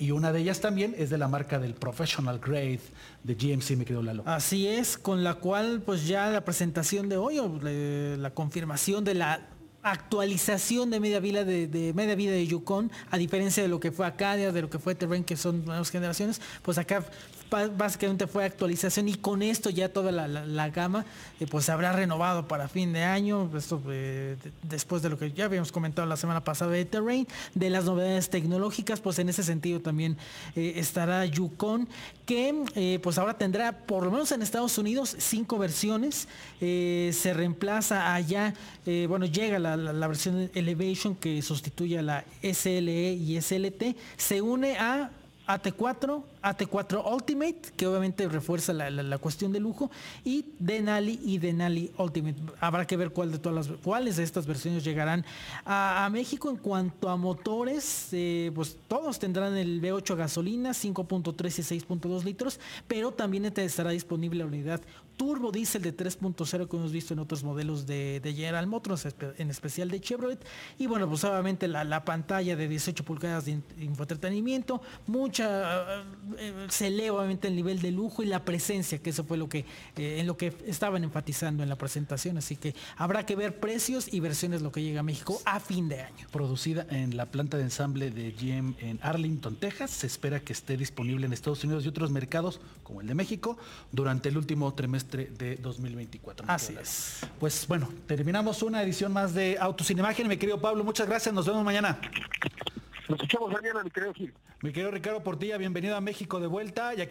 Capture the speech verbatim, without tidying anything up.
y una de ellas también es de la marca del Professional Grade de G M C, mi querido Lalo. Así es, con la cual pues ya la presentación de hoy, o le- la confirmación de la actualización de media vida de, de media vida de Yukon, a diferencia de lo que fue Acadia, de lo que fue Terrain, que son nuevas generaciones, pues acá ba- básicamente fue actualización, y con esto ya toda la, la- la gama eh, pues se habrá renovado para fin de año. Esto eh, de- después de lo que ya habíamos comentado la semana pasada de Terrain, de las novedades tecnológicas, pues en ese sentido también eh, estará Yukon, que eh, pues ahora tendrá, por lo menos en Estados Unidos, cinco versiones. Eh, se reemplaza allá, eh, bueno, llega la, la- la versión Elevation, que sustituye a la S L E y S L T, se une a A T cuatro, A T cuatro Ultimate, que obviamente refuerza la, la- la cuestión de lujo, y Denali y Denali Ultimate. Habrá que ver cuál de todas las, cuáles de estas versiones llegarán a, a México. En cuanto a motores, eh, pues todos tendrán el V ocho gasolina, cinco punto tres y seis punto dos litros, pero también estará disponible la unidad turbo diésel de tres punto cero que hemos visto en otros modelos de, de General Motors, en especial de Chevrolet. Y bueno, pues obviamente la, la pantalla de dieciocho pulgadas de infoentretenimiento, mucha, eh, se eleva obviamente el nivel de lujo y la presencia, que eso fue lo que eh, en lo que estaban enfatizando en la presentación. Así que habrá que ver precios y versiones lo que llega a México a fin de año. Producida en la planta de ensamble de G M en Arlington, Texas, se espera que esté disponible en Estados Unidos y otros mercados como el de México durante el último trimestre de dos mil veinticuatro. Así es. Pues bueno, terminamos una edición más de Autos sin Imagen. Mi querido Pablo, muchas gracias. Nos vemos mañana. Nos escuchamos mañana, mi querido Gil. Mi querido Ricardo Portilla, bienvenido a México de vuelta. Y aquí